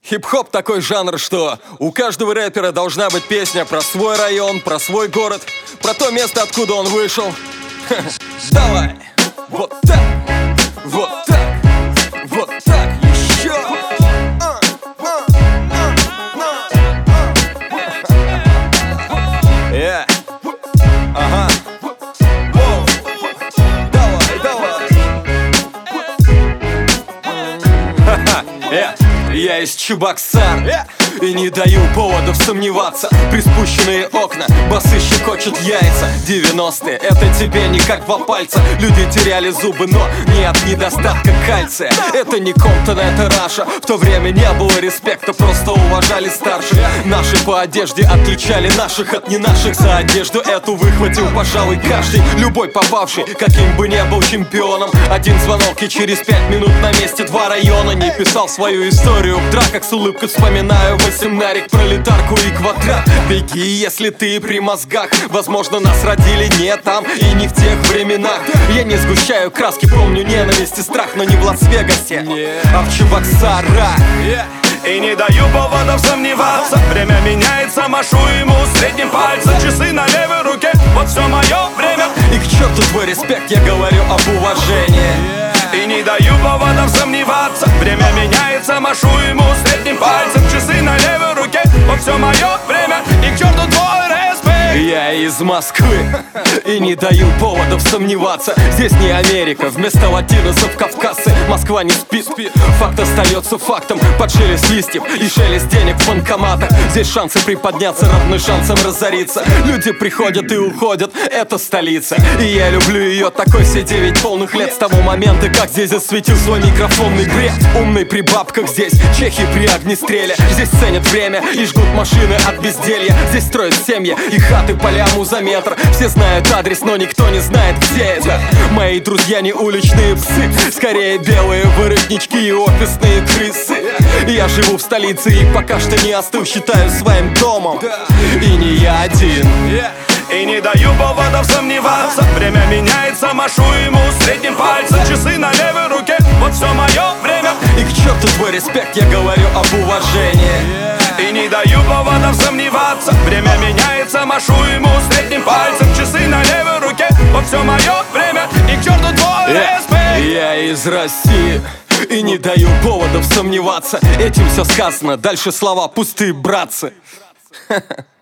Хип-хоп такой жанр, что у каждого рэпера должна быть песня про свой район, про свой город, про то место, откуда он вышел. Давай! Вот так! Вот так! Вот так! Еще! Ага! Давай, давай! Я из Чебоксар и не даю поводов сомневаться. Приспущенные окна, басы щекочут яйца. 90-е, это тебе не как два пальца. Люди теряли зубы, но не от недостатка кальция. Это не Комптон, это Раша. В то время не было респекта, просто уважали старших. Наши по одежде отличали наших от не наших. За одежду эту выхватил, пожалуй, каждый. Любой попавший, каким бы не был чемпионом. Один звонок и через 5 минут на месте 2 района. Не писал свою историю в драках, с улыбкой вспоминаю 18-рик, пролетарку и квадрат. Беги, если ты при мозгах. Возможно, нас родили не там и не в тех временах. Я не сгущаю краски, помню ненависть и страх, но не в Лас-Вегасе, а в Чебоксарах. И не даю поводов сомневаться. Время меняется, машу ему средним пальцем. Часы на левой руке, вот все мое время. И к черту твой респект, я говорю об уважении. И не даю поводов сомневаться. Время меняется, машу ему средним пальцем. Часы на левой руке, вот все мое время. И к черту твой респект. Я из Москвы и не даю поводов сомневаться. Здесь не Америка, вместо латиносов кавказцы. Москва не спит, факт остается фактом. Под шелест листьев и шелест денег в банкоматах. Здесь шансы приподняться равны шансам разориться. Люди приходят и уходят, это столица. И я люблю ее такой, все 9 полных лет. С того момента, как здесь засветил свой микрофонный бред. Умный при бабках здесь, чехи при огнестреле. Здесь ценят время и жгут машины от безделья. Здесь строят семьи и хаты по ляму за метр. Все знают адрес, но никто не знает, где это. Мои друзья не уличные псы, скорее белые воротнички и офисные крысы. Я живу в столице и пока что не остыл, считаю своим домом. И не я один. И не даю поводов сомневаться. Время меняется, машу ему средним пальцем. Часы на левой руке, вот все мое время. И к черту твой респект, я говорю об уважении. И не даю поводов сомневаться. Время меняется, машу ему средним пальцем. Часы на левой руке, вот все мое время. И к черту твой респект. Я из России и не даю поводов сомневаться. Этим все сказано, дальше слова пустые, братцы.